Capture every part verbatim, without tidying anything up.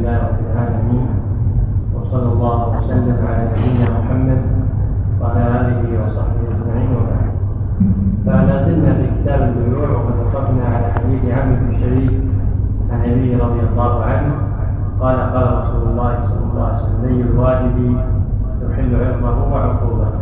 لله رب العالمين، وصلى الله وسلم على نبينا محمد وعلى آله وصحبه أجمعين، وبعد. فلا زلنا في كتاب البيوع، وقد وقفنا على حديث عمرو بن شريك عن أبيه رضي الله عنه قال قال رسول الله صلى الله عليه وسلم: ني الواجب يحل عرضه وعقوبته.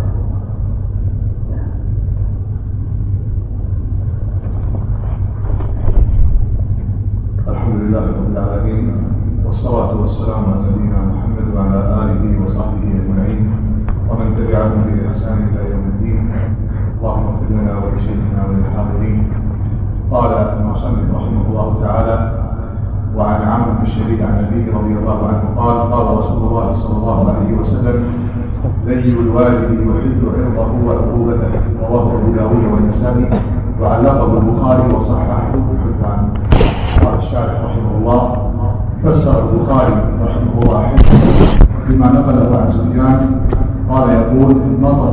الحمد لله رب العالمين، والصلاة والسلام على نبينا محمد وعلى آله وصحبه أجمعين ومن تبعهم بإحسان إلى يوم الدين. اللهم اغفر لنا ولشيخنا وللحاضرين. قال المصنف رحمه الله تعالى: وعن عمرو بن شريك عن أبيه رضي الله عنه قال: قال رسول الله صلى الله عليه وسلم: لي الواجب يحل عرضه وعقوبته. رواه أبو داود والنسائي وعلقه البخاري وصححه ابن حبان. قال الشارح رحمه الله: فسر البخاري رحمه الله حفظه بما نقله عن سفيان قال يقول: مطر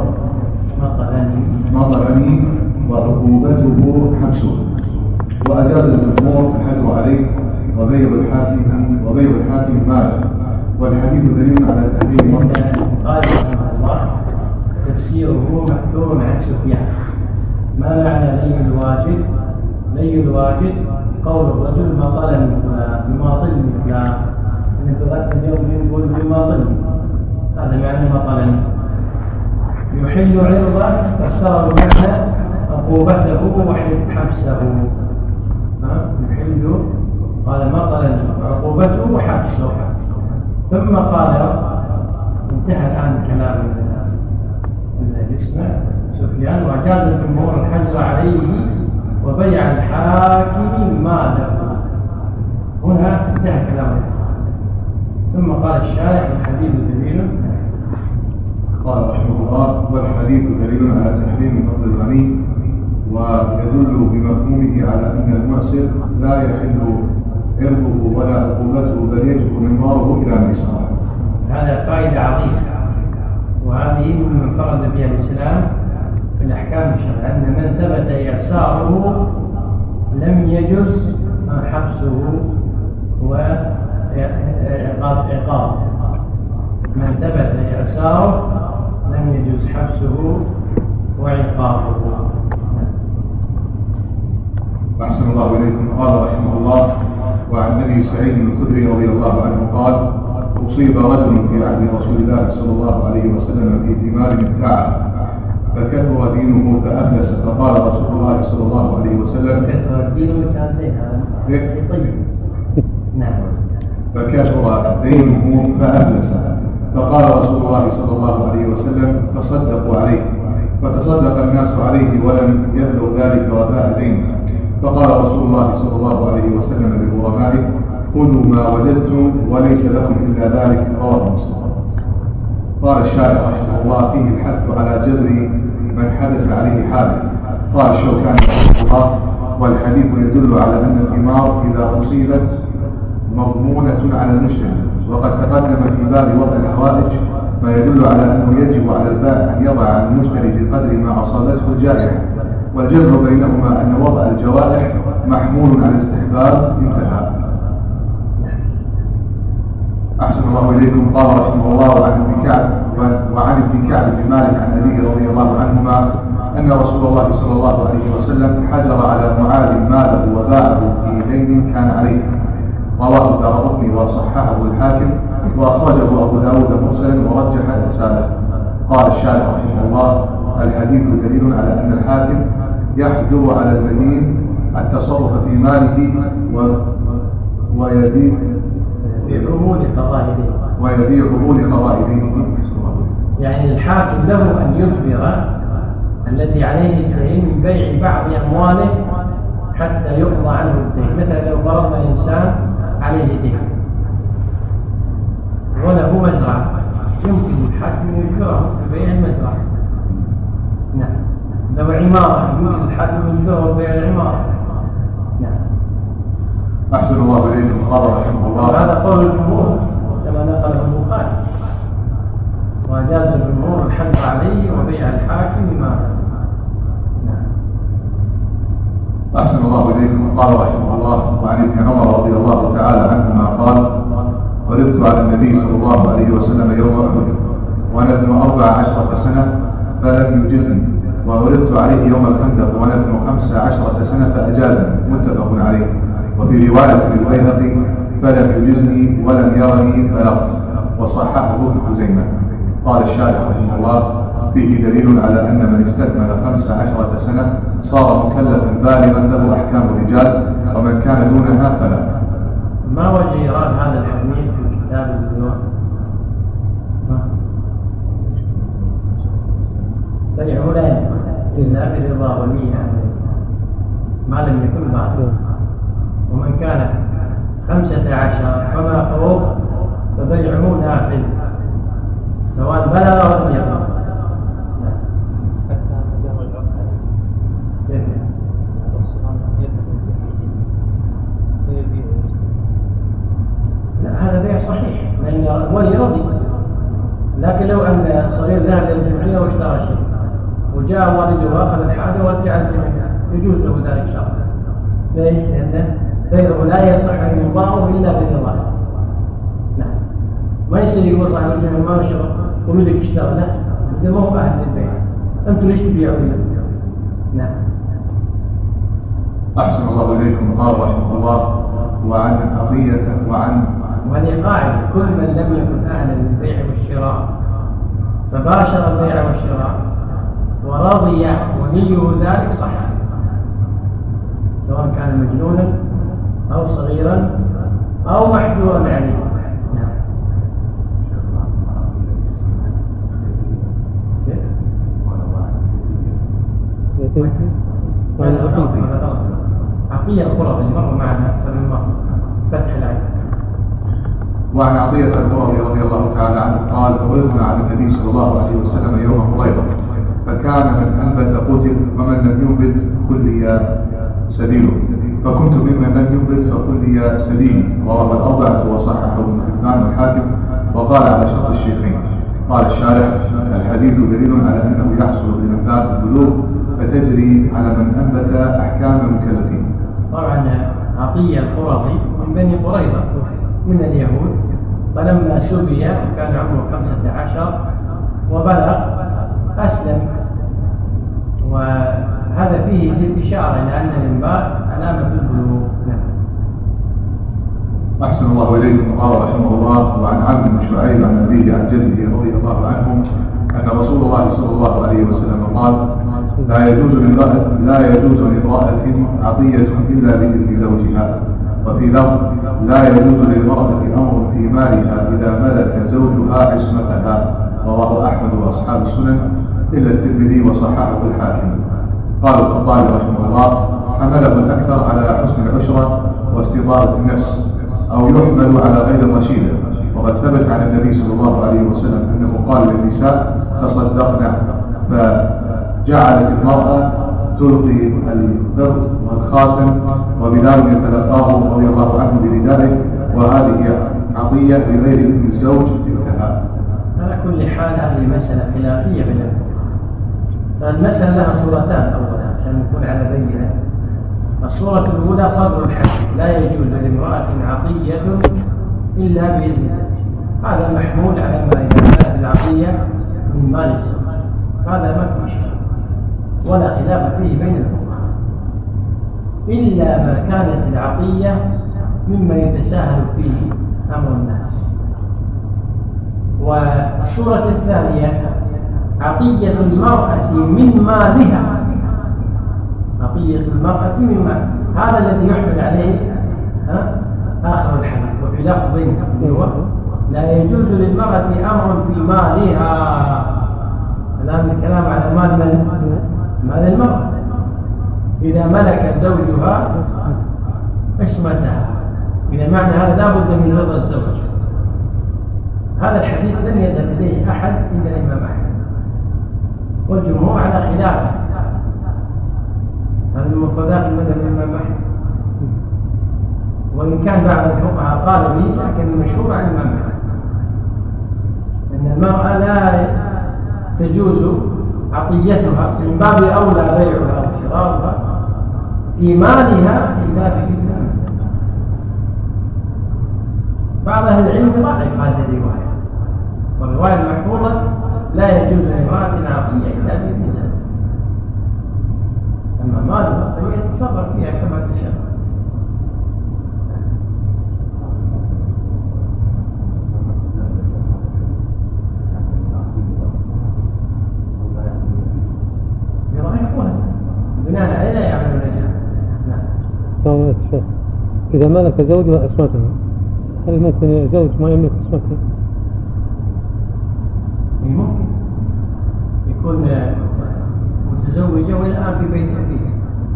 مطرني وعقوبته حبسه. وأجاز الجمهور الحجر عليه وبيع الحاكم وبيع الحاكم ماله، والحديث دليل على تحريم قال رحمه الله: تفسيره محذور عن سفيان. ما معنى لي الواجب؟ لي الواجب قول الرجل مطلني فلان، بماطلني فلان، انك ذاك اليوم يقول بماطلني، هذا معنى مطلني. يحل عرضه فسر المعنى عقوبته وحبسه. يحل قال مطلني وعقوبته وحبسه. ثم قال انتهى الان كلام الاسم سفيان: وأجاز الجمهور الحجر عليه وبيع الحاكم ماله. هنا انتهى كلام الاسم. ثم قال الشارح: الحديث دليل. قال رحمه الله: والحديث دليل على تحريم فضل الغني، ويدل بمفهومه على أن المعسر لا يحل عرضه ولا عقوبته، بل يجب منظاره إلى ميسره. هذا فائدة عظيمة، وهذه من انفرد بها الإسلام في الأحكام الشرعية، أن من ثبت إعساره لم يجز حبسه وعقابه. من ثبت إعساره لم يجوز حبسه وعقابه. أحسن الله إليكم. قال رحمه الله: وعن أبي سعيد الخدري رضي الله عنه قال: أصيب رجل في عهد رسول الله صلى الله عليه وسلم في ثمار ابتاعه فكثر دينه فأفلس، فقال رسول الله صلى الله عليه وسلم: كثر دينه طيب نعم فكثر دينه فأفلس، فقال رسول الله صلى الله عليه وسلم: تصدقوا عليه. فتصدق الناس عليه ولم يبلغ ذلك وفاء دينه، فقال رسول الله صلى الله عليه وسلم لغرمائه: خذوا ما وجدتم وليس لكم إلا ذلك. رواه مسلم. قال الشارع رحمه الله: فيه الحث على جبر من حدث عليه حادث. قال الشوكاني رحمه الله: والحديث يدل على أن الثمار إذا أصيبت مضمونة على المشتري، وقد تقدم في باب وضع الحوائج ما يدل على أنه يجب على البائع أن يضع عن المشتري بقدر ما أصابته الجائحة، والجمع بينهما أن وضع الجوائح محمول على الاستحباب. انتهى. أحسن الله إليكم. قال رحمه الله: وعن ابن كعب وعن ابن كعب بن مالك عن أبيه رضي الله عنهما أن رسول الله صلى الله عليه وسلم حجر على معاذ ماله وباعه في دين كان عليه. رواه الدارقطني وصححه الحاكم، وأخرجه أبو داود مرسلا ورجح إرساله. قال الشارح رحمه الله: الحديث دليل على أن الحاكم يحجر على المدين التصرف في ماله ويبيع بعمول قضاء دينه ويبيعه لقضاء دينه. يعني الحاكم له أن يجبر الذي عليه الدين من بيع بعض أمواله حتى يقضى عنه الدين. مثلا لو فرضنا إنسان عليه دين وله مزرعة، يمكن الحاكم يجبره في بيع المزرعة. نعم. لو عمارة يمكن الحاكم يجبره بيع العمارة. نعم. أحسن الله إليكم. قال رحمه الله: وهذا قول الجمهور كما نقله البخاري: وأجاز الجمهور الحد عليه وبيع الحاكم ما. نعم. أحسن الله إليكم. قال رحمه الله: وعن ابن عمر رضي الله تعالى عنهما قال: عرضت على النبي صلى الله عليه وسلم يوم أحد وأنا ابن أربع عشرة سنة فلم يجزني، وعرضت عليه يوم الخندق وأنا ابن خمس عشرة سنة فأجازني، متفق عليه. وفي رواية البيهقي فلم يجزني ولم يرني بلغت، وصححه ابن خزيمة. قال الشارح رحمه الله: فيه دليل على أن من استكمل خمس عشرة سنة صار مكلفا بالغا له أحكام الرجال، ومن كان دونها فلا. ما وجه إيراد هذا الحديث في كتاب البيوع؟ بيعه لا ينفع إلا برضا ولي أمره ما لم يكن بعد، ومن كان خمسة عشر فما فوق فبيعه نافذ سواء بلغ أو لم يبلغ. لا، هذا بيع صحيح لأن الولي رضي، لكن لو أن صغير ذهب إلى الجمعية واشترى شيء وجاء والده وأخذ الحاجة ورجع الجمعية يجوز له ذلك شرطا. ليش؟ لأن بيعه لا يصح أن يضاعه إلا بالرضا. نعم، ما يصير يقول صاحب الجمعية ما نشرب وملك اشترى، لا، هذا ما هو أهل للبيع، أنتم ليش تبيعوا له؟ نعم. أحسن الله إليكم. قال رحمه الله: وعن عطية وعن وهذه قاعدة: كل من لم يكن أهلا للبيع والشراء فباشر البيع والشراء ورضي وليه ذلك صح، سواء كان مجنونا أو صغيرا أو محجورا عليه. عطية القرى اللي مر معنا أكثر من مرة فتح العين. وعن عطية القرظي رضي الله تعالى عنه قال: عرضنا على النبي صلى الله عليه وسلم يوم قريظة فكان من أنبت قتل ومن لم ينبت كلي سبيله، فكنت ممن لم ينبت فكلي سبيلي. رواه الأربعة وصححه ابن حبان والحاكم وقال على شرط الشيخين. قال الشارح: الحديث دليل على أنه يحصل لمن باب البلوغ فتجري على من أنبت أحكام المكلفين. طبعا عطية القرظي من بني قريظة من اليهود، فلما سبي كان عمره خمسة عشر وبلغ أسلم، وهذا فيه الإشارة إلى أن الإنبات علامة البلوغ. أحسن الله إليكم. قال رحمه الله: وعن عمرو بن شعيب عن أبيه عن جده رضي الله عنهم أن رسول الله صلى الله عليه وسلم قال: لا يجوز لامرأة لا يجوز لامرأة عطية إلا بإذن زوجها. وفي لفظ: لا يجوز للمرأة أمر في مالها إذا ملك زوجها عصمتها. رواه أحمد وأصحاب السنن إلا الترمذي وصححه الحاكم. قال الخطابي رحمه الله: حمله الأكثر على حسن العشرة واستطاعة النفس، أو يحمل على غير الرشيدة. وقد ثبت عن النبي صلى الله عليه وسلم أنه قال للنساء: تصدقنا، فجعلت المرأة تلقي القرط والخاتم وبلال يتلقاه رضي الله عنه بردائه، وهذه عطية لغير إذن الزوج. انتهى. على كل حال هذه مسألة خلافية بين الفقهاء، فالمسألة لها صورتان. أولا عشان نكون على بينة: الصورة الأولى صدر الحد، لا يجوز لامرأة عطية إلا بإذن زوجها. هذا محمول على ما إذا كانت العطية من مال الزوج، هذا ما في شيء ولا خلاف فيه بين الفقهاء، إلا ما كانت العطية مما يتساهل فيه أمر الناس. والصورة الثانية: عطية المرأة من مالها، عطية المرأة من مالها، هذا الذي يحمل عليه ها؟ آخر الحديث. وفي لفظ هو: لا يجوز للمرأة أمر في مالها. الآن الكلام على مال من؟ مال المرأة. إذا ملك زوجها عصمتها، إذا معنى هذا لا بد من رضا الزوج. هذا الحديث لم يذهب إليه أحد إلا الإمام أحمد والجمهور على خلافه. هذا من مفردات المذهب الإمام أحمد، وإن كان بعض الفقهاء قال به، لكن المشهور عن الإمام أحمد أن المرأة لا تجوز عطيتها، من باب أولى بيعها أو شراؤها في مالها إلا بإذن. بعض أهل العلم يضعف هذه الرواية، والرواية المحفوظة لا يجوز لامرأة عطية إلا بإذن الله، أما مال العطية يتصرف فيها كما تشاء. يضعفونها بناء عليه لا يعملون رجال. إذا ملك زوجها أصواتها هل ممكن زوج ما يملك أصواتها؟ ممكن يكون متزوجة والآن في بيت أبيه،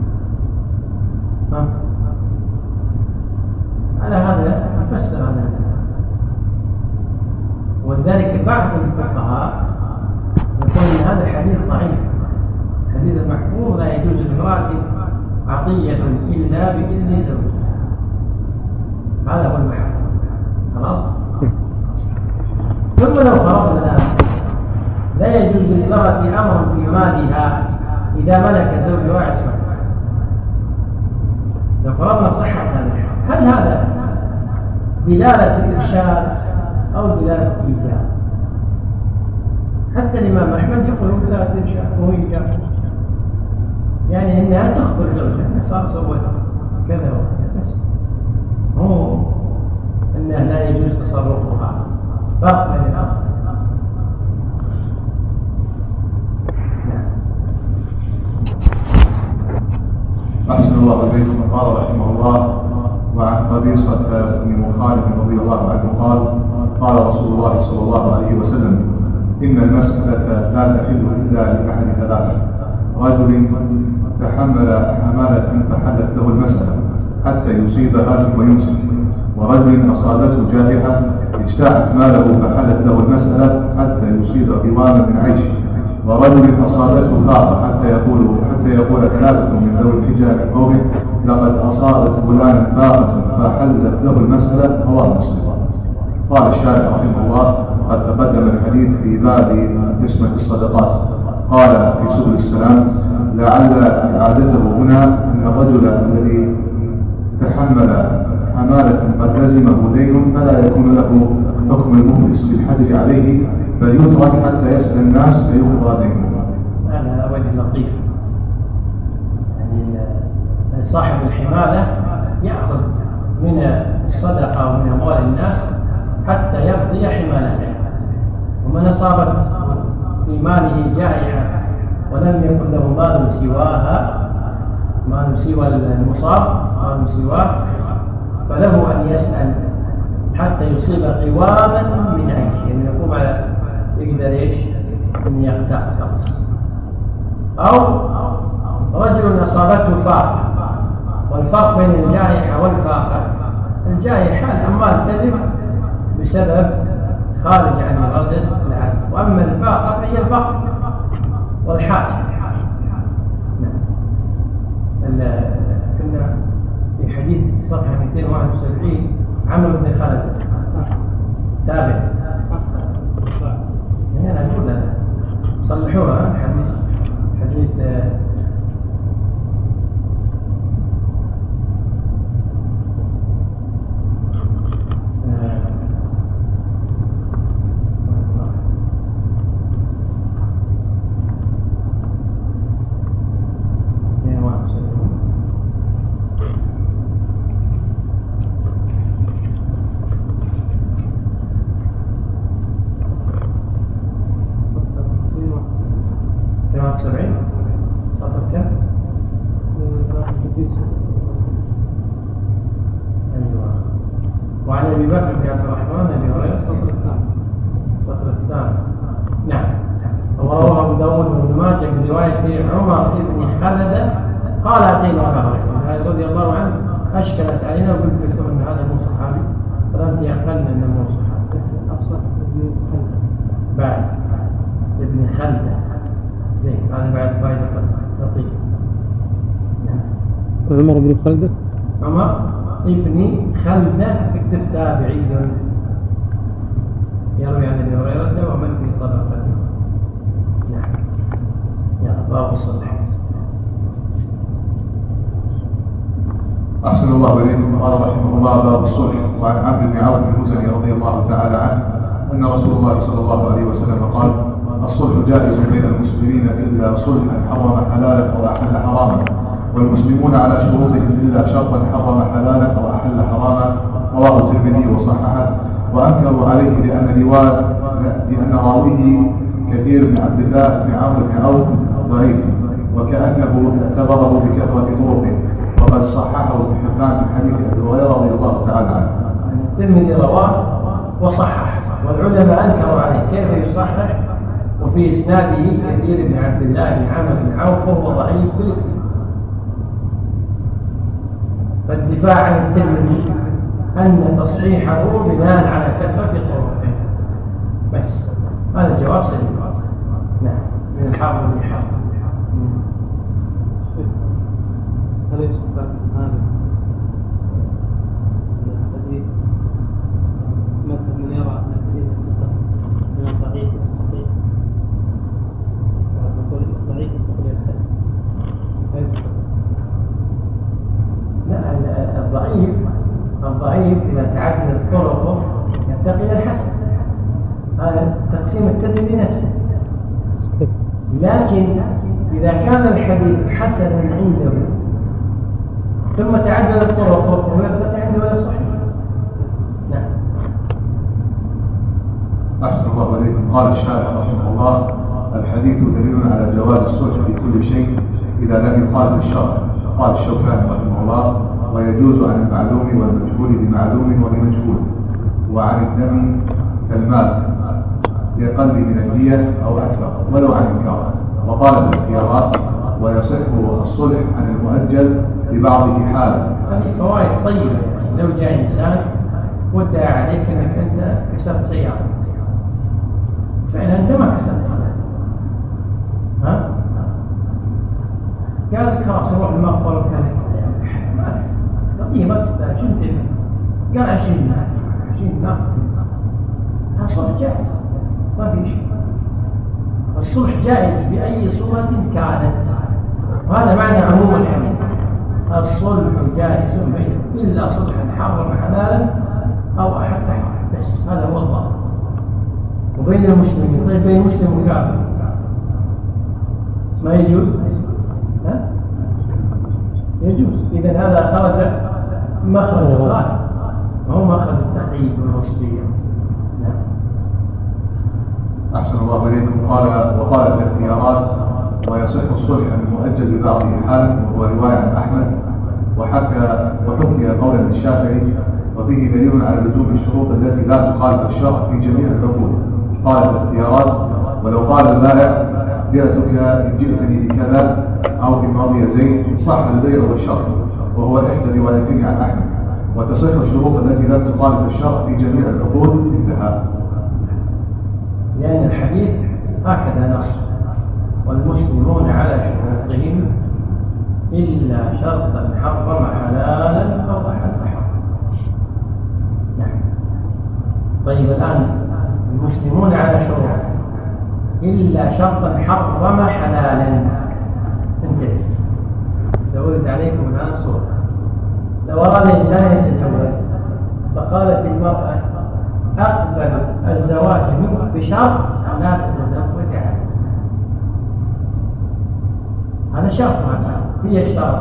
على هذا نفسر هذا، ولذلك بعض الفقهاء يقول ان هذا الحديث ضعيف، الحديث المحفوظ لا يجوز للمرأة عطية إلا بإذن زوجها، هذا هو المحفوظ. خلاص. ثم لو فرضنا الآن لا يجوز للمرأة أمر في مالها إذا ملك زوجها عصمته، لو فرضنا صحة هذا، هل هذا دلالة إرشاد أو دلالة إيجاب؟ حتى الإمام أحمد يقول دلالة إرشاد وهو إيجاب، يعني إنها تخبر زوجها أنها صار سوت كذا وكذا، بس هو أنها لا يجوز تصرفها، فرق بين الأمر. أحسن الله إليكم. قال رحمه الله: وعن قبيصة بن مخالف رضي الله عنه قال: قال رسول الله صلى الله عليه وسلم: إن المسألة لا تحل إلا لأحد ثلاثة: رجل تحمل حمالة فحلت له المسألة حتى يصيبها ثم يمسك، ورجل أصابته جائحة اجتاحت ماله فحلت له المسألة حتى يصيب قواما من عيشه، ورجل أصابته فاقة حتى يقول حتى يقول ثلاثة من ذوي الحجة من قومه: لقد أصابت فلانا فاقة فحلت له المسألة. رواه مسلم. قال الشارح رحمه الله: قد تقدم الحديث في باب قسمة الصدقات. قال في سبل السلام: لعل إعادته هنا أن الرجل الذي تحمل حمالة قد لزمه دين فلا يكون له حكم المفلس بالحجر عليه، بل يترك حتى يسأل الناس فيقضى دينه. هذا وجه لطيف، يعني صاحب الحمالة يأخذ من الصدقة ومن أموال الناس حتى يقضي حمالته، ومن أصابت في ماله جائحة ولم يكن له مال سواها، مال سوى المصاب، مال سواه، فله أن يسأل حتى يصيب قواما من عيش، يعني يقوم على يقدر ايش ان يقطع خلاص. او رجل اصابته فاقه، والفرق بين الجائحه والفاقه: الجائحه الاموال تلف بسبب خارج عن اراده العبد، واما الفاقه فهي الفقر والحاجه. كنا في حديث صفحه مئتين وواحد وسبعين عمرو بن خالد تابع، أنا أقول صلحوها حديث حديث سبعين صفحة كم؟ أيوة. وعن أبي بكر بن عبد الرحمن أبي هريرة السطر الثاني السطر الثاني نعم. رواه أبو داود وابن ماجه من رواية عمر بن خلد قال: أتينا أبا هريرة رضي الله عنه أشكلت علينا وقلت لكم أن هذا مو صحابي، فلم يعقلنا أنه مو صحابي. أبصر ابن خلد بعد ابن خلد زين، هذا بعد فائدة لطيفة. عمر بن خلدة، عمر ابن خلدة اكتب تابعي يروي عن ابي هريرة ومن في طبقته. نعم. يا باب الصلح. أحسن الله إليكم. قال رحمه الله: باب الصلح. وعن عبد بن عوف المزني رضي الله تعالى عنه أن رسول الله صلى الله عليه وسلم قال: الصلح جائز بين المسلمين إلا صلحا حرم حلالا أو أحل حراما، والمسلمون على شروطهم إلا شرطا حرم حلالا أو أحل حراما. رواه الترمذي وصححه. وأنكروا عليه لأن رواية لأن راويه كثير بن عبد الله بن عمرو بن عوف ضعيف، وكأنه اعتبره بكثرة طرقه، وقد صححه ابن حبان من حديث أبي هريرة رضي الله تعالى عنه. الترمذي رواه وصحح، والعلماء أنكروا عليه كيف يصحح وفي إسناده كثير بن عبد الله بن عمرو بن عوف وهو ضعيف بالاتفاق. فالدفاع عن الترمذي أن تصحيحه بناء على كثرة طرقه بس. هذا الجواب سليم. نعم، من الحافظ بن حجر. هل يستفاد من هذا الحديث مثل من يرى أن الحديث من الضعيف إلى الصحيح، ونقول الضعيف إلى الحسن؟ لا، الضعيف الضعيف إذا تعددت طرقه يرتقي إلى الحسن. هذا تقسيم الترمذي نفسه. لكن إذا كان الحديث حسنا عنده ثم تعددت طرقه فهو يرتقي عنده إلى صحيح. نعم. أحسن الله إليكم. قال الشارح رحمه الله: الحديث دليل على جواز الصلح في كل شيء إذا لم يخالف الشرع. قال الشوكاني رحمه الله: ويجوز عن المعلوم والمجهول بمعلوم وبمجهول، وعن الدم كالمال لأقل من الدية أو أكثر ولو عن إنكار. وقال الاختيارات: ويصح الصلح عن المؤجل ببعضه حالا. هذه فوائد طيبة. لو جاء إنسان وادعى عليك أنك أنت كسرت سيارة، فعلا أنت ما كسرت السيارة، ها؟ قال لك خلاص روح المقبرة وكان ما قضية ما تستاهل، شو انتبه؟ قال عشرين دينار عشرين دينار هذا صلح جائز ما في شيء. الصلح جائز بأي صورة كانت، وهذا معنى عموم الحديث. الصلح جائز إلا صلحا حرم حلالا أو أحل حرام، بس هذا هو الله. وبين المسلمين، طيب بين المسلم والكافر ما يجوز؟ ها؟ يجوز. إذا هذا خرج مخرج الغالب، وهو مخرج التقييد والوصفية. أحسن الله إليكم. قال: وقال الاختيارات: ويصح الصلح عن المؤجل ببعضه حالا، وهو رواية عن أحمد. وحكى وحكي قولا للشافعي: وفيه دليل على لزوم الشروط التي لا تخالف الشرع في جميع العقود. قال الاختيارات: ولو قال البائع: بعتك إن جئتني بكذا أو إن رضي زيد، صح البيع والشرط، وهو إحدى روايتين عن أحمد. وتصح الشروط التي لا تخالف الشرع في جميع العقود. انتهى. لأن الحديث هكذا نص: والمسلمون على شروطهم إلا شرطا حرم حلالا أو أحل حرام. نعم. طيب الآن المسلمون على شروطهم إلا شرطا حرم حلالا. انتبه، سأولد عليكم الآن صورة. لو أراد إنسان يتزوج فقالت المرأة: أقبل الزواج منك بشرط لا تتزوج عنه. هذا شرط، هذا هي شرط.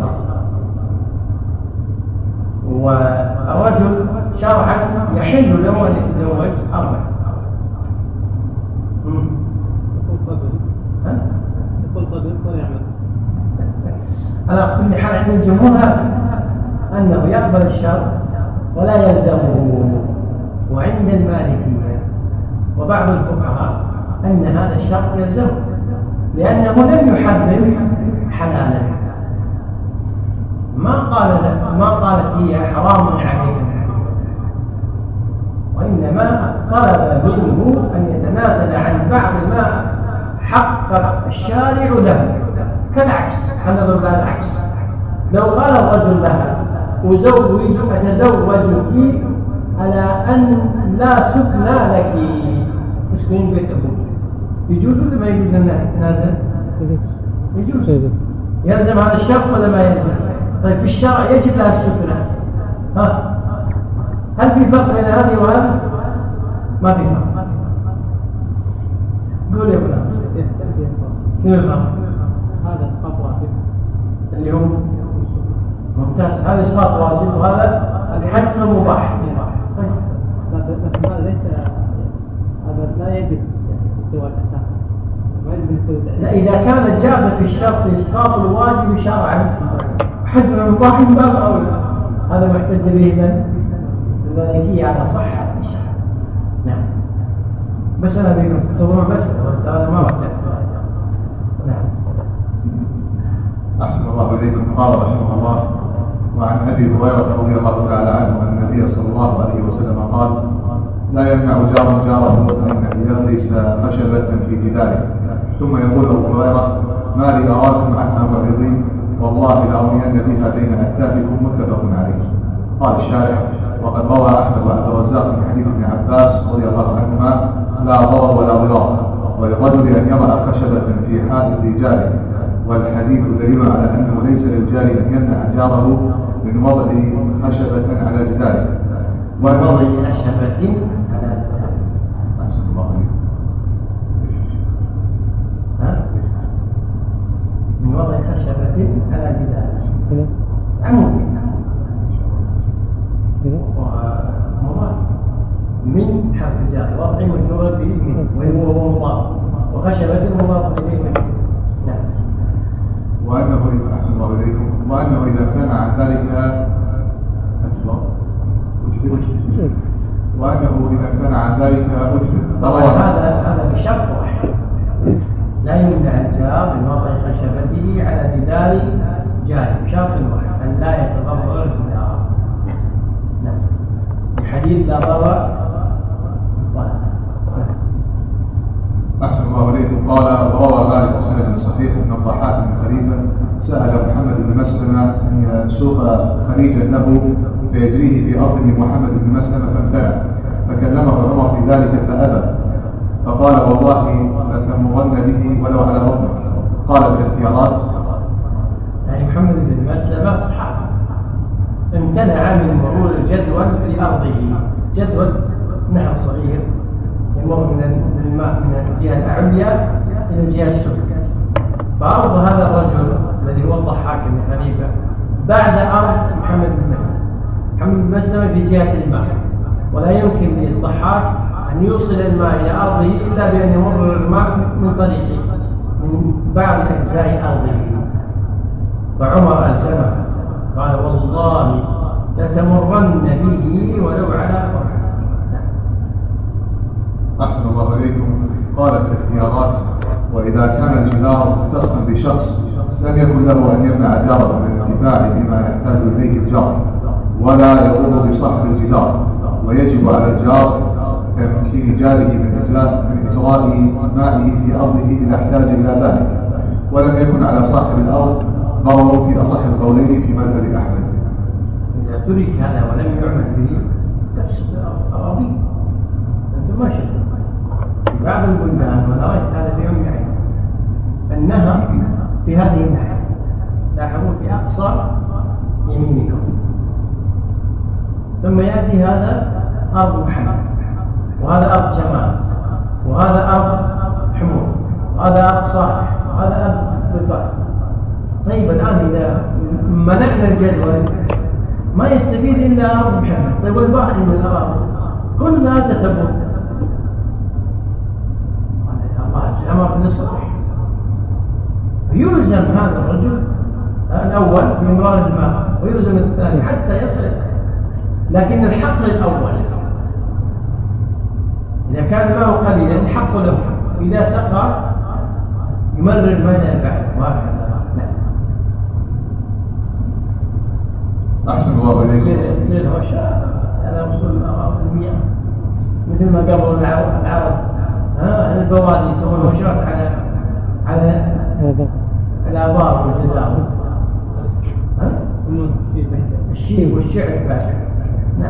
والرجل شرعا يحل له أن يتزوج أربع. يقول قبل ويعمل. على كل حال عند الجمهور أنه يقبل الشرط ولا يلزمه. وعند المالكية وبعض الفقهاء أن هذا الشرط يلزمه، لأنه لم يحرم حلالا. ما قال ما قالت هي حرام عليه، وإنما طلب منه أن يتنازل عن بعض ما حقق الشارع له، كالعكس. حنظر لها العكس. لو قال الرجل لها: أزوج أتزوجك على أن لا سكن لك، تسكنين بيت أبوك، يجوز ولا ما يجوز أن نتنازل؟ يجوز. يلزم هذا الشرط ولا ما يلزم؟ طيب في الشرع يجب لها السفلى، ها هل في فرق بين هذه وهذه؟ ما في فرق. قول يا فلان كيف الفرق؟ هذا اسقاط واجب اللي هو ممتاز، هذا اسقاط واجب وهذا الحتم مباح. طيب لكن هذا ليس، هذا لا يجب استواء الاساس، ما يجب استواء. لا، إذا كان جاز في الشرط إسقاط الواجب شرعا حتم المباح من باب أولى. هذا محتج به من المالكية على صحة الشرع. نعم، بس أنا بيكم تصورون بس هذا ما محتج. نعم. أحسن الله إليكم. قال رحمه الله: وعن أبي هريرة رضي الله تعالى عنه أن النبي صلى الله عليه وسلم قال: لا يمنع جار جاره أن يغرس خشبة في جداره. ثم يقول أبو هريرة: ما لي أراكم عنها معرضين، والله لأرمين بها بين أكتافكم. متفق عليه. قال الشارح: وقد روى أحمد وعبد الرزاق من حديث ابن عباس رضي الله عنهما: لا ضرر ولا ضرار، وللرجل أن يضع خشبة في حائط جاره. والحديث دليل على أنه ليس للجار أن يمنع جاره من وضع خشبة على جداره. ووضع خشبة على جداره. أحسن الله عليك. ها؟ من وضع خشبة على جداره. عمودي. ومضاف من حرف الجار، وضع مجرور به من، وهو مضاف، وخشبة مضاف إليه من. نعم. وأنه أحسن الله إليكم. وأنه إذا امتنع عن ذلك أجبر أجبر وأنه إذا امتنع عن ذلك أجبر. طبعا هذا هذا بشرط واحد: لا يمنع الجار من وضع خشبته على جدار جاره، بشرط واحد: أن لا يتضرر الجار. نعم. الحديث لا ضرر. أحسن الله إليكم. قال: وروى مالك بسند صحيح أن الضحاك بن خليفة سأل محمد بن مسلمة أن يسوق خليجا له فيجريه في أرضه محمد بن مسلمة فامتنع، فكلمه عمر في ذلك فأبى، فقال: والله لتمرن به ولو على بطنك. قال: بالاختيارات. يعني محمد بن مسلمة صحابي امتنع من مرور الجدول في أرضه، جدول نهر صغير يمر من الماء من الجهة العليا إلى الجهة السفلى، فأرض هذا الرجل الذي هو الضحاك بن خليفة بعد أرض محمد بن مسلمة. محمد بن مسلمة في جهة الماء، ولا يمكن للضحاك أن يوصل الماء إلى أرضه إلا بأن يمر الماء من طريقه من بعض أجزاء أرضه. فعمر ألزمه قال: والله لتمرن به ولو على قرن. أحسن الله إليكم. قال في الاختيارات: وإذا كان الجدار مختصا بشخص لم يكن له أن يمنع جاره من الانتفاع بما يحتاج إليه الجار، ولا يضر بصاحب الجدار، ويجب على الجار تمكين جاره من إجراء من إجراء مائه في أرضه إذا احتاج إلى ذلك، ولم يكن على صاحب الأرض ضرر في أصح القولين في مذهب أحمد. إذا ترك هذا ولم يعمل به تفسد الأراضي. أنتم ما شفتم في بعض البلدان، وأنا رأيت هذا بعين عيني، النهر في هذه الناحية، لاحظوا في أقصى يمينكم، ثم يأتي هذا أرض محمد، وهذا أرض جمال، وهذا أرض حمود، وهذا أرض صالح، وهذا أرض بالفعل. طيب الآن إذا منعنا الجدول ما يستفيد إلا أرض محمد. طيب والباقي من الأراضي كلها ستموت. الله أمر بالإصلاح، فيلزم هذا الرجل الأول بإمرار الماء، ويلزم الثاني حتى يصل. لكن الحق للأول، إذا كان الماء قليلا الحق له، إذا سقى يمرر الماء بعد وهكذا. أحسن الله إليكم. تصير وشاء على وصول المياه، مثل ما قبل العرب ها البوادي يسوون وشات على على الآبار والجزار، ها الشيب والشعر بعد. نعم.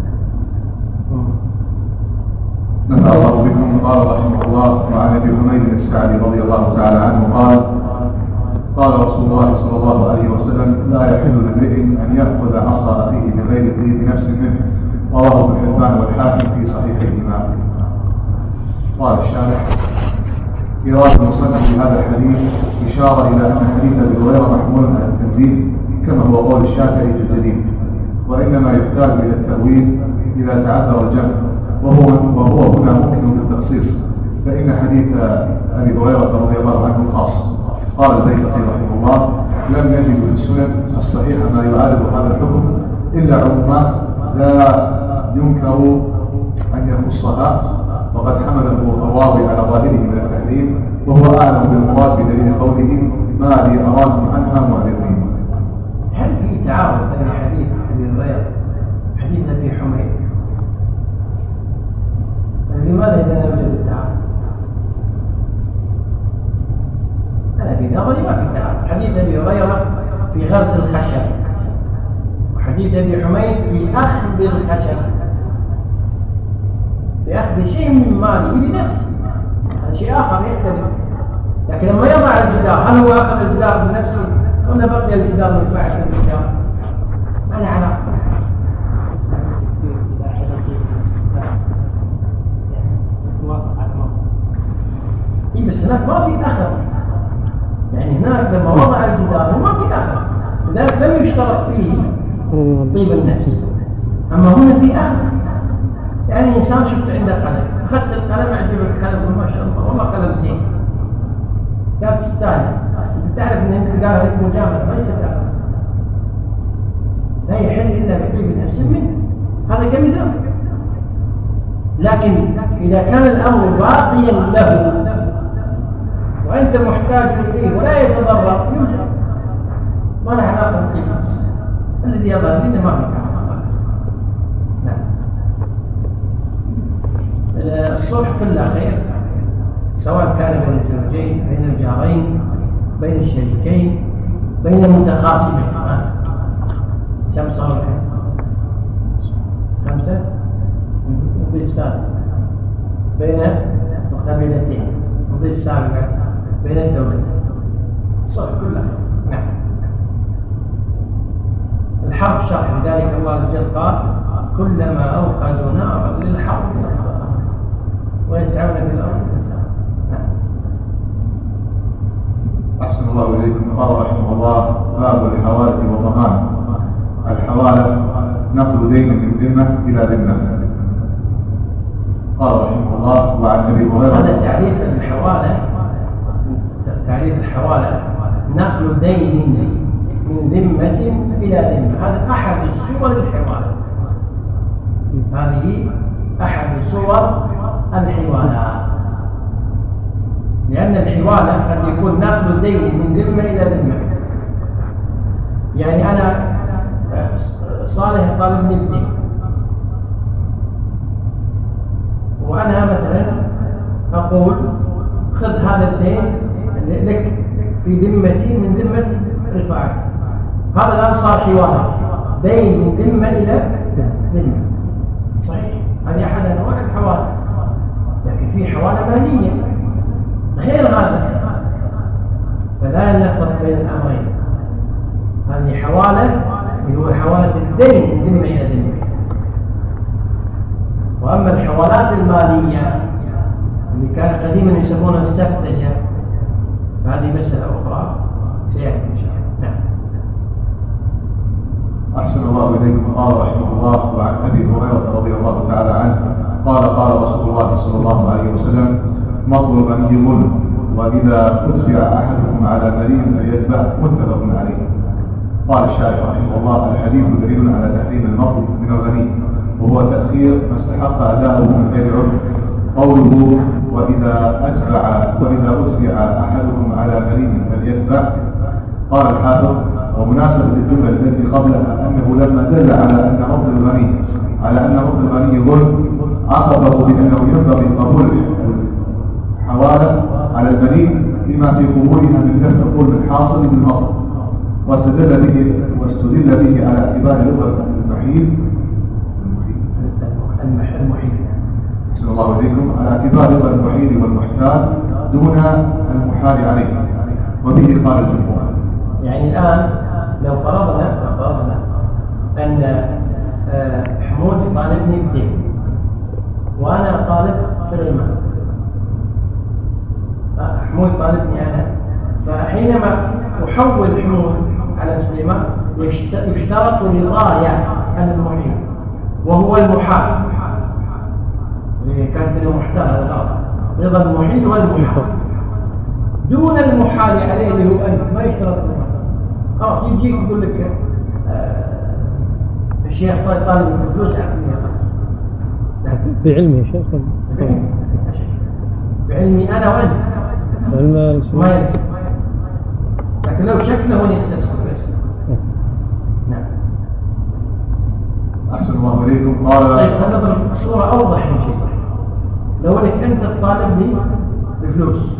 نفع الله بكم. قال رحمه الله: وعن ابي حميد السعدي رضي الله تعالى عنه قال: قال رسول الله صلى الله عليه وسلم: لا يحل لامرئ أن يأخذ عصا أخيه بغير طيب نفس منه. رواه ابن حبان والحاكم في صحيحهما. قال الشارح: إيراد المصنف في هذا الحديث إشارة إلى أن حديث أبي هريرة محمول على التنزيل كما هو قول الشافعي في الجديد، وإنما يحتاج إلى التأويل إذا تعذر الجمع، وهو وهو هنا ممكن بالتخصيص، فإن حديث أبي هريرة رضي الله عنه خاص. قال البيهقي رحمه الله: لم يجد في السنن الصحيحة ما يعارض هذا الحكم إلا عمومات لا ينكر أن يخصها، وقد حمله الراوي على ظاهره من التحريم، وهو أعلم بالمراد بدليل قوله: ما لي أراكم عنها معرضين. هل في تعارض بين حديث أبي هريرة وحديث أبي حميد؟ لماذا إذا لا يوجد التعارض؟ أنا في نظري ما في تعارض. حديث أبي هريرة في غرس الخشب، وحديث أبي حميد في أخذ الخشب، في أخذ شيء من ماله لنفسه، هذا شيء آخر يختلف. لكن لما يضع الجدار، هل هو أخذ الجدار بنفسه ولا بقي الجدار منفعش بالجدار؟ ما له علاقة. إيه بس هناك ما في أخذ، يعني هناك لما وضع الجدار ما في أخذ، لذلك لم يشترط فيه طيب النفس. أما هنا في أخذ، يعني إنسان شفت عنده قلم، أخذت القلم أعجبك القلم ما شاء الله والله قلم زين، قال تستاهل، تعرف أن أنت قال لك مجاملة ما يصدق، لا يحل إلا بطيب النفس منه، هذا كمثال. لكن إذا كان الأمر باقيا له وأنت محتاج إليه ولا يتضرر يوجد، ما له علاقة بطيب النفس. الذي يظهر لنا ما في الصلح كله خير، سواء كان بين الزوجين، بين الجارين، بين الشريكين، بين المتخاصمين. كم صار الحين؟ خمسة نضيف سابق، بين القبيلتين نضيف سابق، بين الدولتين. الصلح كله خير. نعم. الحرب شر، لذلك الله عز وجل قال: كلما أوقدوا نارا للحرب ويسعون في الأرض الإنسان. أحسن الله إليكم. قال رحمه الله: باب الحوالة والضمان. الحوالة نقل دين من ذمة إلى ذمة. قال رحمه الله: وعن أبي هريرة. هذا تعريف الحوالة، تعريف الحوالة نقل دين من ذمة إلى ذمة. هذا أحد صور الحوالة، هذه أحد صور الحوالة، لأن الحوالة قد يكون نقل الدين من ذمة إلى ذمة. يعني أنا صالح طالبني الدين، وأنا مثلا أقول: خذ هذا الدين لك في ذمتي من ذمة رفاعي. هذا الآن صار حوالة، دين من ذمة إلى ذمة. صحيح، هذه أحد أنواع الحوالة. لكن في حوالة مالية غير هذا، فلا نفرق بين الأمرين. هذه حوالة اللي هو حوالة الدين من ذمة إلى ذمة. وأما الحوالات المالية اللي كان قديما يسمونها السفتجة، هذه مسألة أخرى سيأتي إن شاء الله. نعم. أحسن الله إليكم. قال رحمه الله: وعن أبي هريرة رضي الله تعالى عنه قال: قال رسول الله صلى الله عليه وسلم: مطل الغني ظلم، وإذا أتبع أحدكم على مليء فليتبع. متفق عليه. قال الشارح رحمه الله: الحديث دليل على تحريم المطل من الغني، وهو تأخير ما استحق أداؤه من غير عذر. قوله: وإذا أتبع وإذا أتبع أحدكم على مليء فليتبع، قال الحافظ: ومناسبة الجملة التي قبلها أنه لما دل على أن مطل الغني على أن مطل الغني ظلم، عقبه بأنه ينبغي قبول الحوالة على المليء لما في قبولها من دفع قرب الحاصل بالمطل، واستدل به واستدل به على اعتبار لغة المحيل المحيل صلى الله عليكم على اعتبار لغة المحيل والمحتال دون المحال عليه، وبه قال الجمهور. يعني الآن لو فرضنا لو فرضنا أن حمود طالبني بدين وأنا طالب سليمان، حمود طالبني أنا، فحينما أحول حمود على سليمان يشترط رضايا عن المحيل وهو المحال، كانت له محتال رضا المحيل والمحال، دون المحال عليه اللي هو أنت ما يشترط له. خلاص يجيك يقول لك آه الشيخ طالب الفلوس عقلية بعلمي يا شيخ، بعلمي أنا وأنت ما يلزم، لكن لو شكله هو يستفسر بس. نعم. أحسن الله إليكم. قال طيب خلينا نضرب صورة أوضح من شيء. لو أنك أنت تطالبني بفلوس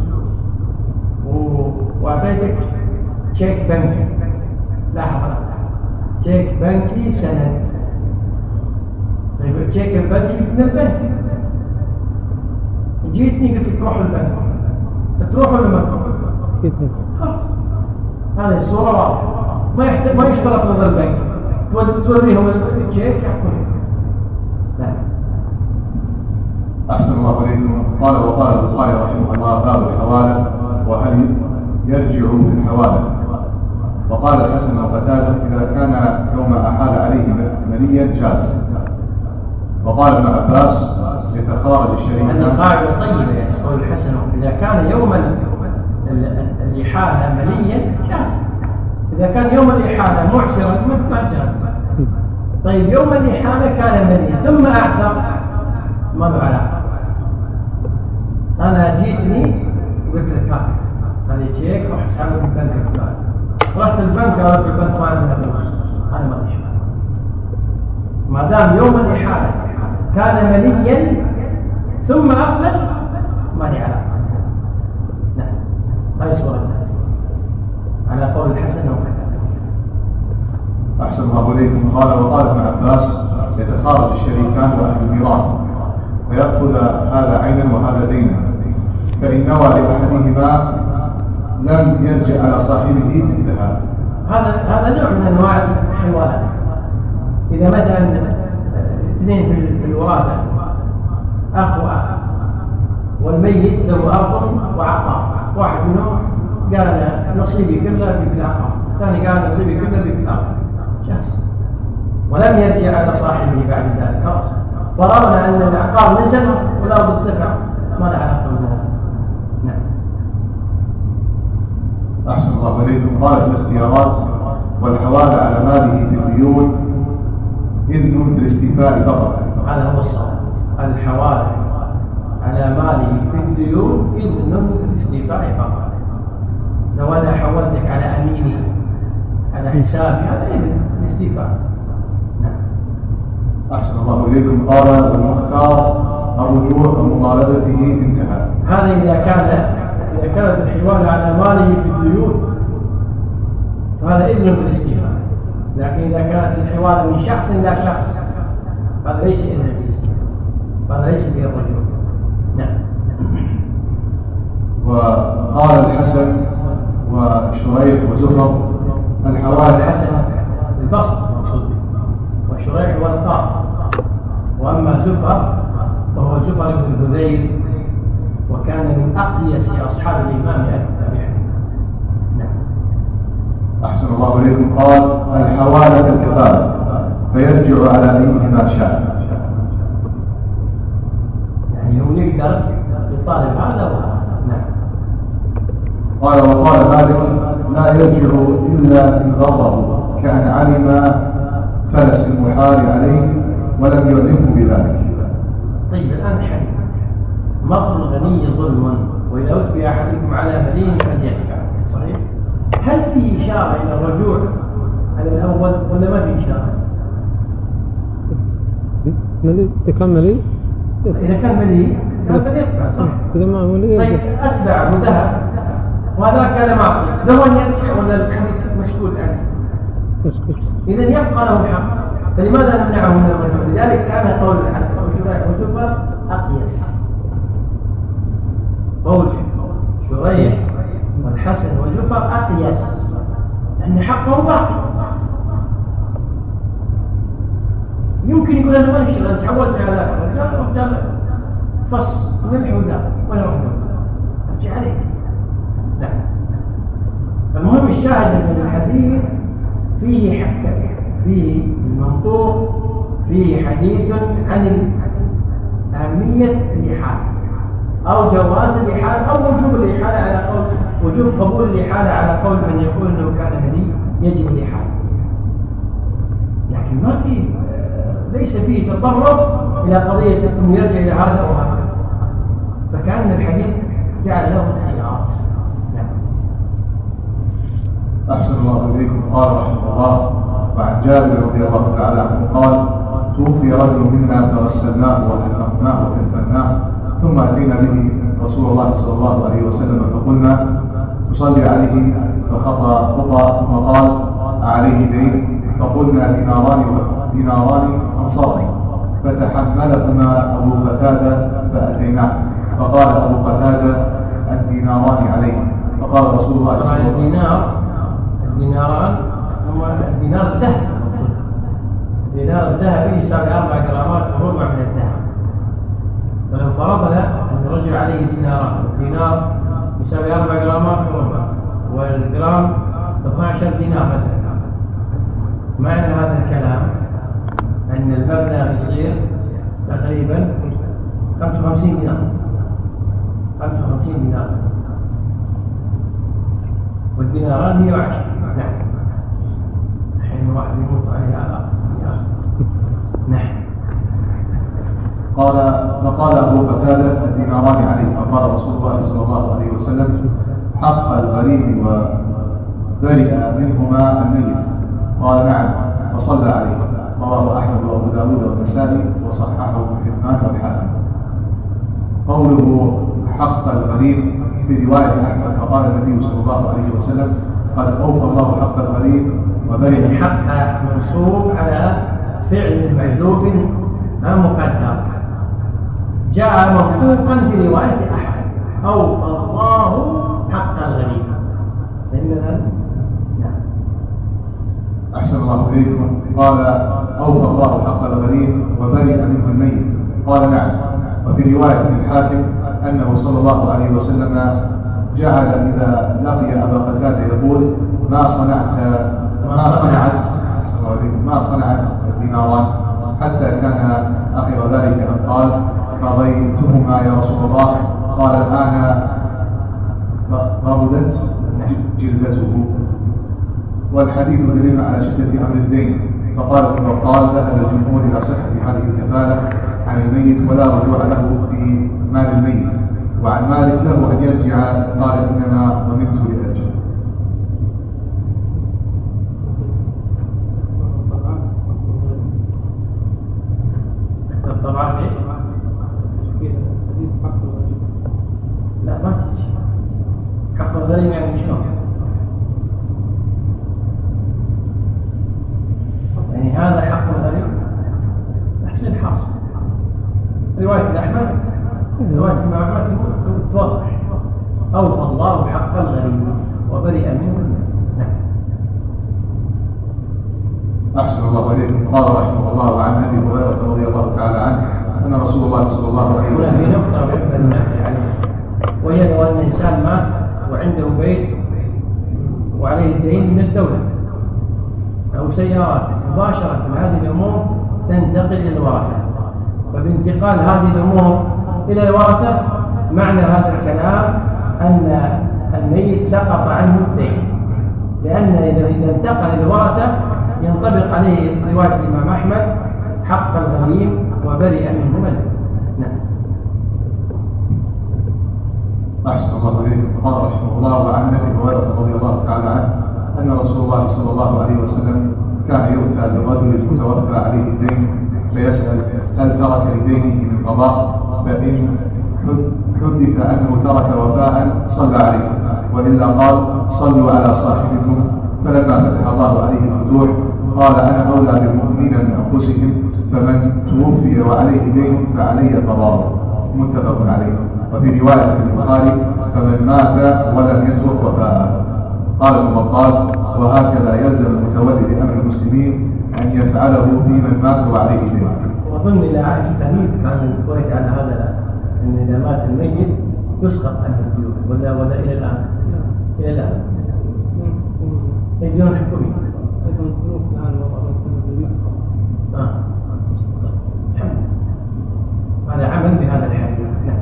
وأعطيتك تشيك بنكي، لاحظ تشيك بنكي سنة، يقول تشيك البنكي من البنك، جيتني قلت لك روح البنك، تروح ولا ما تروح؟ خلاص هذه الصورة واضحة، ما يحتاج ما يشترط رضا البنك، توريهم التشيك يحكمون. لا. أحسن الله إليكم. قال وقال البخاري رحمه الله باب الحوالة وهل يرجع بالحوالة. وقال الحسن وقتاده إذا كان يوم أحال عليه مليا جاز. وقال ابن عباس يتخارج الشريكان. هذه قاعدة طيبة يعني قول الحسن إذا كان يوم الإحالة مليا جاز، إذا كان يوم الإحالة معسرا مثل ما جاز. طيب يوم الإحالة كان مليا ثم أعسر ما له علاقة. أنا جيتني وقلت لك هذه تشيك روح اسحبه من البنك الفلاني، رحت البنك قالت البنك فايد من الفلوس، أنا ما أشوف. ما دام يوم الإحالة كان مليا ثم أفلس ما لي علاقة. نعم هذه صورة على قول الحسن وكذا. أحسن الله إليكم. قال وقال ابن عباس يتخارج الشريكان وأهل الميراث فيأخذ هذا عينا وهذا دينا، فإن نوى لأحدهما لم يرجع على صاحبه انتهى. هذا هذا نوع من أنواع الحوالة. إذا مثلا اثنين في الوراثة أخ وأخ والميت له أرض وعقار، واحد منهم قال أنا نصيبي كله في العقار، الثاني قال نصيبي كله في الأرض، جاز، ولم يرجع على صاحبه بعد ذلك. خلاص فرضنا أن العقار نزل والأرض ارتفع، ما له علاقة بالموضوع. نعم. أحسن الله إليكم. قال في الاختيارات والحوالة على ماله في الديون إذن في الاستيفاء فقط. هذا هو الصواب. الحوالة على ماله في الديون إذن في الاستيفاء فقط. لو أنا حولتك على أميني على حسابي هذا إذن في الاستيفاء. نعم. أحسن الله إليكم. قال والمختار الرجوع ومطالبته انتهى. هذا إذا كان إذا كانت الحوالة على ماله في الديون فهذا إذن في الاستيفاء، لكن إذا كانت الحوالة من شخص إلى شخص هذا ليس إذن في الاستيفاء، هذا ليس فيه الرجوع. نعم. وقال الحسن وشريح وزفر الحوالة. الحسن البصر مقصود، وشريح هو القاضي، وأما زفر وهو زفر بن هذيل وكان من أقيس أصحاب الإمام أبي حنيفة. نعم. أحسن الله إليكم. قال الحوالة الكفالة فيرجع على أيهما شاء. يعني هو يقدر يطالب هذا وهذا. نعم. قال وقال مالك لا يرجع إلا إن غضب كأن علم فلس المحال عليه ولم يعلمه بذلك. طيب الآن حديث مطل الغني ظلم وإذا أتبع أحدكم على مدين فليتبع، صحيح؟ هل في إشارة إلى الرجوع على الأول ولا ما في إشارة؟ ملي تكملي إذا كان ملي فليتبع، صح؟ إذا ما ملي طيب أتبع وذهب وهذا كان معطي له أن يرجع ولا الحديث مسكوت عنه؟ مسكوت. إذا يبقى له الحق، فلماذا نمنعه من الرجوع؟ لذلك كان قول الحسن وشريح وزفر أقيس. قول شريح والحسن وزفر أقيس، أنا ما نشتغل، أنا تحولت على الرجال الرجال فص ملح وذا ولا وحده أرجع عليك. لا، المهم الشاهد أن الحديث فيه حكة، فيه المنطوق، فيه حديث عن أهمية الإحالة أو جواز الإحالة أو وجوب الإحالة على قول وجوب قبول الإحالة على قول من يقول أنه كان هدي يجب الإحالة، لكن ما في ليس فيه تطرق إلى قضية أن يرجع إلى هذا أو هذا، فكأن الحديث جعل له خيار. أحسن الله إليكم. قال رحمه الله: وعن جابر رضي الله تعالى عنه قال: توفي رجل منا فغسلناه وحنطناه وكفناه ثم أتينا به رسول الله صلى الله عليه وسلم فقلنا تصلي عليه فخطأ خطأ ثم قال: أعليه دين؟ فقلنا: ديناران ديناران أنصاري. فتحملهما أبو قتادة فأتيناه فقال أبو قتادة: الديناران عليه. فقال رسول الله صلى الله عليه وسلم: الدينار الديناران هو الدينار الذهب، الدينار الذهبي يساوي أربع جرامات وربع من الذهب، فلو فرضنا أن الرجل عليه ديناران، الدينار يساوي أربع جرامات وربع والجرام اثنا عشر دينار مثلا، معنى هذا الكلام أن المبلغ يصير تقريبا خمسة وخمسين دينار، خمسة وخمسين دينار، والديناران هي وعشر. نعم، الحين واحد يموت عليه على نعم. قال: فقال أبو قتادة: الديناران عليه. فقال رسول الله صلى الله عليه وسلم: حق الغريب وبرئ منهما الميت. قال: نعم. فصلى عليه. رواه أحمد وأبو داود والنسائي وصححه ابن حبان والحاكم. قوله حق الغريب في رواية أحمد فقال النبي صلى الله عليه وسلم: قد أوفى الله حق الغريب وبرئ. الحق منصوب على فعل محذوف مقدر، جاء منطوقا في رواية أحمد: أوفى الله حق الغريب. فإننا أحسن الله إليكم. قال: أوفى الله حق الغريب وبرئ منه الميت. قال: نعم. وفي رواية الحاكم أنه صلى الله عليه وسلم جعل إذا لقي أبا قتادة يقول: ما صنعت ما صنعت ما صنعت الديناران، حتى كان آخر ذلك أن قال: قضيتهما يا رسول الله. قال: الآن بردت جلدته. والحديث دليل على شدة أمر الدين. فقال ابن بطال: ذهب الجمهور إلى صحة هذه الكفالة عن الميت ولا رجوع له في مال الميت. وعن مالك له أن يرجع، قال: إنما ضمنت لأرجع. طبعا ايش؟ لا ما تجي حق الغريب يعني شلون؟ يعني هذا حق الغريب تحصيل حاصل. رواية أحمد رواية الإمام أحمد توضح: أوفى الله حق الغريب وبرئ منه. نعم. أحسن الله إليكم. قال رحمه الله: عن أبي هريرة رضي الله تعالى عنه أن رسول الله صلى الله عليه وسلم. وهذه نقطة أحب أن نأتي عليها، وهي لو أن إنسان مات وعنده بيت وعليه دين من الدولة أو سيارات، مباشرة هذه الأمور تنتقل إلى الورثة، فبانتقال هذه الأمور إلى الورثة معنى هذا الكلام أن الميت سقط عنه الدين، لأن إذا انتقل إلى الورثة ينطبق عليه رواية الإمام أحمد: حق الغريم وبرئ منه من. نعم. أحسن الله إليكم. قال رحمه الله: وعن أبي هريرة رضي الله تعالى عنه أن رسول الله صلى الله عليه وسلم كان يؤتى بالرجل المتوفى عليه الدين فيسأل: هل ترك لدينه من قضاء؟ فإن حدث أنه ترك وفاء صلى عليه، وإلا قال: صلوا على صاحبكم. فلما فتح الله عليه الفتوح قال: أنا أولى بالمؤمنين من أنفسهم، فمن توفي وعليه دين فعليه قضاءه. متفق عليه. وفي رواية البخاري: فمن مات ولم يترك وفاء. قال ابن بطال: وهكذا يلزم المتولي بأمر المسلمين أن يفعله في من مات وعليه دين. أظن إلى عهد التهميد كان الكويت على هذا أن إذا مات الميت يسقط عن الديون ولا ولا إلى الآن؟ إلى الآن الديون الحكومية آه. هذا عمل بهذا الحديث. نعم.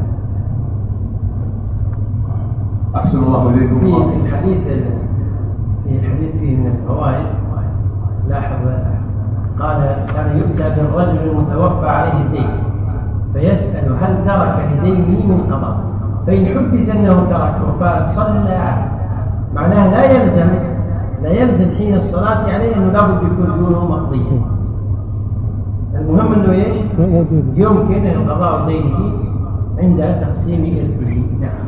أحسن الله إليكم. في في الحديث في الحديث فيه من الفوائد لاحظ قال كان يؤتى بالرجل المتوفى عليه الدين فيسأل هل ترك لدينه من قضاء فإن حدث أنه تركه فصلى عليه. معناه لا يلزم لا يلزم حين الصلاة عليه أنه لابد يكون دونه مقضيا. المهم أنه إيش؟ يمكن القضاء دينه عند تقسيم إرثه. نعم.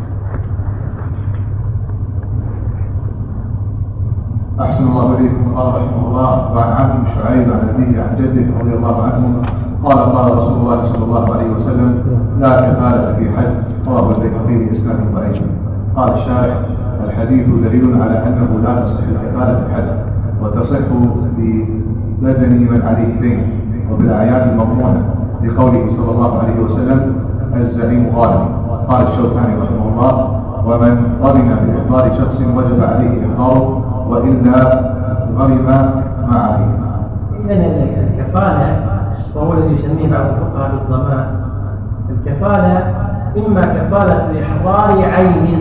أحسن الله إليكم. قال رحمه الله وعن عبد بن شعيب عن أبيه عن جده رضي الله عنه قال قال رسول الله صلى الله عليه وسلم لا كفالة في حج. رواه البيهقي بإسناد ضعيف. قال الشارح الحديث دليل على أنه لا تصح الكفالة في الحج وتصح ببدن من عليه دين وبالأعيان المضمونة لقوله صلى الله عليه وسلم الزعيم غالب. قال الشوكاني رحمه الله ومن ضمن بإحضار شخص وجب عليه إحضاره وإلا غرم ما عليه. إذن الكفالة وهو الذي يسميه بعض الفقهاء بالضمان. الكفالة إما كفالة إحضار عين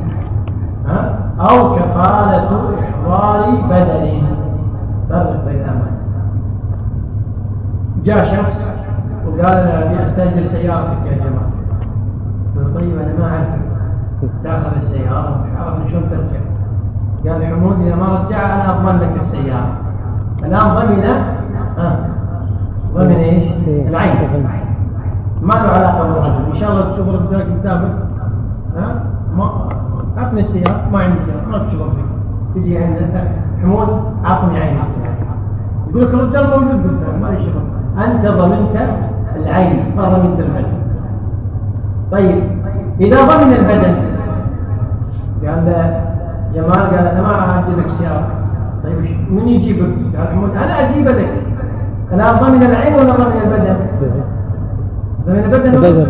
أو كفالة إحضار بدن. فرق بين الأمرين. جاء شخص وقال أنا أبي أستأجر سيارتك يا جماعة. قلت طيب أنا ما أعرف تأخذ السيارة وعرفني شلون ترجع. قال حمود إذا ما رجع أنا أضمن لك السيارة. الآن ضمن آه. ضمن إيش؟ العين. ما له علاقة بالرجل. إن شاء الله تشوف رجلك قدامك ها ما أعطني السيارة ما عندي سيارة ما تشوف فيك تجي عندك حمود أعطني عين. يقول لك الرجال موجود قدامك ما لي شغل. أنت ضمنت العين ما ضمنت البدن. طيب إذا ضمن البدن قال جمال قال أنا ما أجيب لك سيارة. طيب من يجيبك؟ قال حمود أنا أجيب لك. أنا ضمن العين ولا ضمن البدن؟ ضمن البدن. البدن.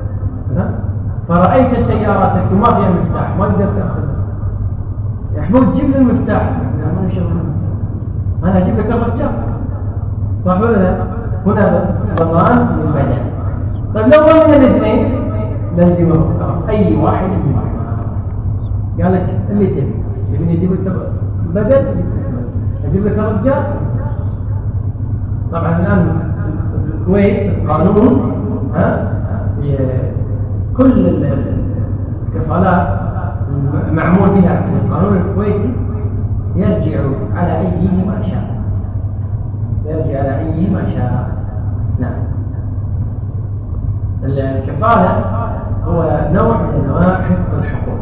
فرأيت سيارتك وما فيها مفتاح ما تقدر تأخذها. يا حمود جيب لي المفتاح. أنا ما شغل المفتاح. أنا أجيب لك الرجال. صح ولا لا؟ هنا ضمان للبدن. طيب لو ضمن الاثنين لازمه أي واحد منهم. قال لك اللي تبي تبي يجيب لك بدل يجيب لك الرجال. طبعا الان الكويت القانون ها كل الكفالات المعمول بها في القانون الكويتي يرجع على ايه ما شاء يرجع على ايه ما شاء. نعم. الكفاله هو نوع من انواع حفظ الحقوق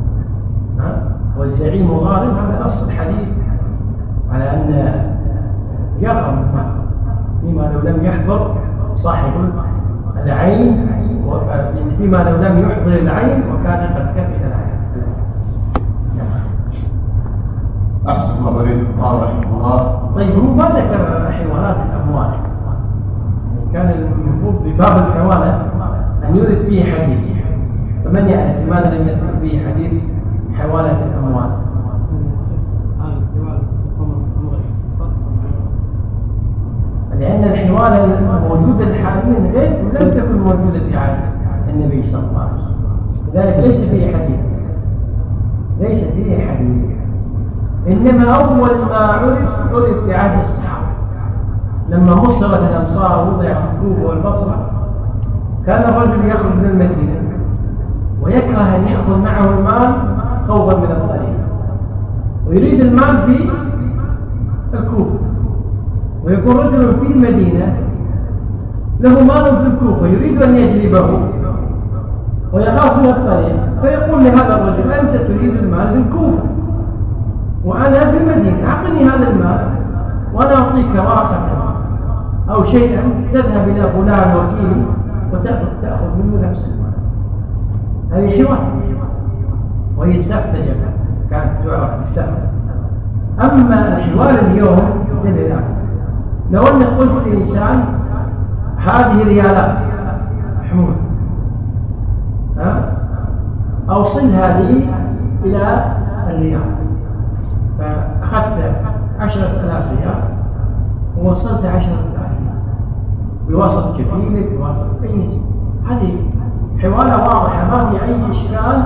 والزعيم غالب. هذا نص الحديث على أن يغرم فيما لو لم يحضر صاحب العين فيما لو لم يحضر العين وكان قد كفل العين. أحسن الله إليكم. قال رحمه الله. طيب هو ما ذكر حيوانات الأموال. كان المفروض في باب الحيوانات أن يورد فيه حديث فمن يعرف لماذا لم يذكر فيه حديث حيوانات الأموال؟ لأن الحيوان الموجودة حاليا غير ولم تكن موجودة في عهد النبي صلى الله عليه وسلم. لذلك ليس فيه حديث ليس فيه حديث إنما أول ما عرف عرف في عهد الصحابة لما مصرت الأمصار ووضعت الكوفة والبصرة. كان الرجل يخرج من المدينة ويكره أن يأخذ معه المال خوفا من الطريق ويريد المال في الكوفة ويكون رجل في المدينة له مال في الكوفة يريد أن يجلبه ويخاف من الطريق فيقول لهذا الرجل أنت تريد المال في الكوفة وأنا في المدينة أعطني هذا المال وأنا أعطيك ورقة أو شيئا تذهب إلى فلان وكيل وتأخذ منه نفس المال. هذه حوار وهي السفتة كانت تعرف بالسفتة. أما الحوار اليوم لا. لو أنك قلت لإنسان هذه ريالات حمود، ها أوصل هذه إلى الريال، فأخذت عشرة آلاف ريال ووصلت عشرة آلاف ريال بواسطة كفيلك بواسطة أي شيء. هذه حوالة واضحة ما في أي إشكال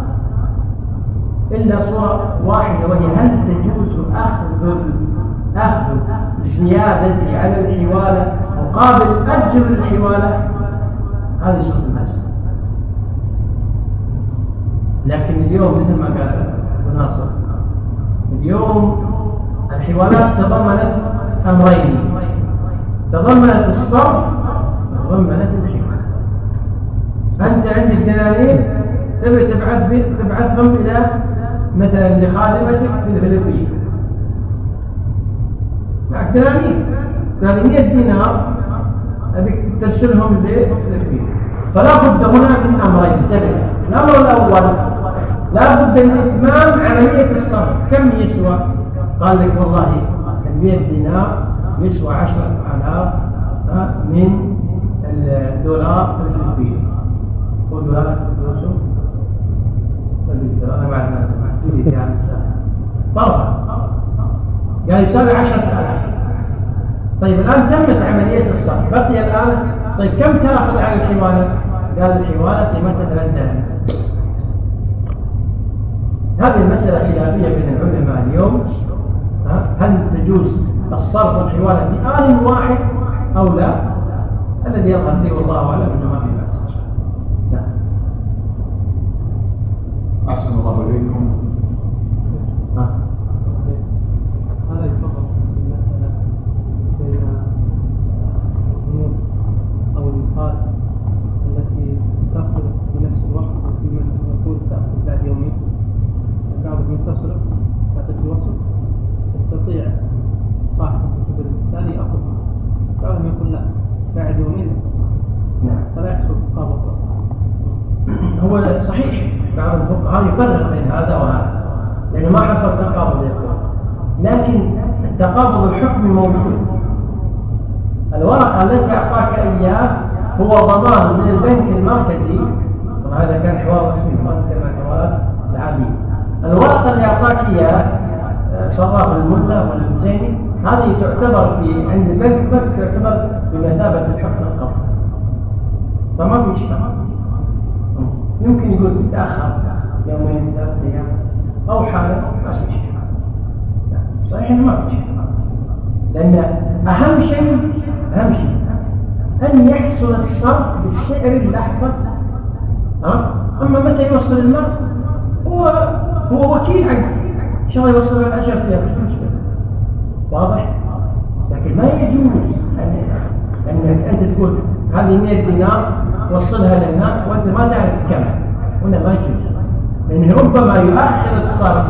إلا صورة واحدة، وهي هل تجوز أخذ أخذ الزيادة على الحوالة مقابل أجر الحوالة؟ هذه صورة المسألة. لكن اليوم مثل ما قال ناصر، اليوم الحوالات تضمنت أمرين، تضمنت الصرف وتضمنت الحوالة. أنت عندك دنانير تبي تبعث تبعثهم إلى مثلا لخادمتك في الفلبين، معك دنانير ثمانمائة دينار أبيك ترسلهم للفلبين، فلا بد هنا من أمرين. انتبه، الأمر الأول لا بد من إتمام عملية الصرف. كم يسوى؟ قال لك والله المئة دينار يسوى عشرة آلاف من الدولار الفلبيني. ودولار الفلوسو أنا بعد ما أحتدي في هذا السنة فرقا قال يساوي عشرة آلاف. طيب الآن تمت عملية الصرف، بقي الآن طيب كم تأخذ على الحوالة؟ قال الحوالة قيمتها ثلاثة آلاف. هذه المسألة خلافية بين العلماء اليوم، هل تجوز الصرف والحوالة في آن واحد أو لا؟ الذي يظهر لي والله أعلم أنه ما في بأس. نعم. أحسن الله إليكم. هذا يفضل في المسألة بين الأمور أو المصالح التي تصرف في نفس الوقت، في من يقول تأخذ بعد يومين، بعد من تصرف بعد الوصف يستطيع صاحب الكبير الثاني يأخذها، بعد من يقول لا بعد يومين فلا يحصل تقابض. هو صحيح بعض الفقهاء يفرق بين هذا وهذا لأنه ما حصل تقابض يقول، لكن التقابض الحكمي موجود. الورقة التي أعطاك إياه هو ضمان من البنك المركزي، طبعا هذا كان حوار رسمي ما نتكلم عن حوارات العادية. الورقة اللي أعطاك إياه صراف المدة والمتيني هذه تعتبر في عند البنك تعتبر بمثابة الحكم القبض، فما في إشكال. يمكن يقول تتأخر يومين ثلاثة أيام أو حالة ما في إشكال. صحيح إنه ما في إشكال، لأن أهم شيء أهم شيء أن يحصل الصرف بالسعر اللحظة. ها؟ أما متى يوصل المال هو هو وكيل عنك، إن شاء الله يوصل الأجر فيها مش مشكلة، واضح؟ لكن ما يجوز أن أنك أنت تقول هذه مئة دينار وصلها للناس وأنت ما تعرف كم، هنا ما يجوز، لأنه ربما يؤخر الصرف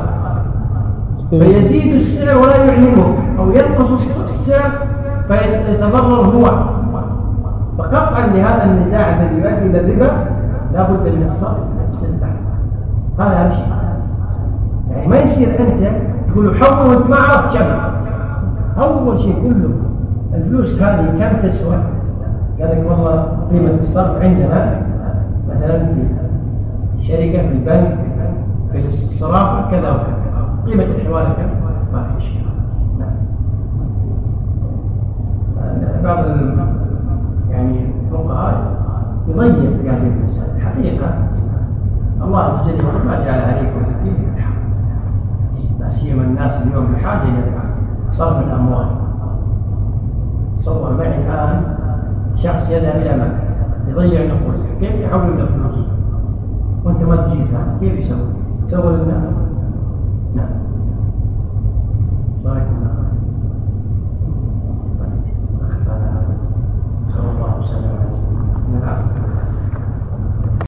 فيزيد السعر ولا يعلمك، أو ينقص السعر فيتضرر هو. فقطعا لهذا النزاع الذي يؤدي إلى الربا لابد من الصرف نفس اللحظة. هذا أهم شيء. يعني ما يصير أنت تقول حول وأنت ما عرفت كم. أول شيء كله الفلوس هذه كم تسوى؟ قال لك والله قيمة الصرف عندنا مثلا في الشركة في البنك في الصرافة كذا وكذا، قيمة الحوالة كم؟ ما في إشكال. بعض يعني الفقهاء يضيق في هذه المسألة. حقيقة الله جل وعلا ما جعل عليكم في الدين من حرج، لا سيما الناس اليوم بحاجة إلى صرف الأموال. تصور معي الآن شخص يذهب إلى مكة يضيع نقود، كيف يحول له فلوس وأنت ما تجيزها؟ كيف يسوي؟ يسوي للناس. نعم. صحيح.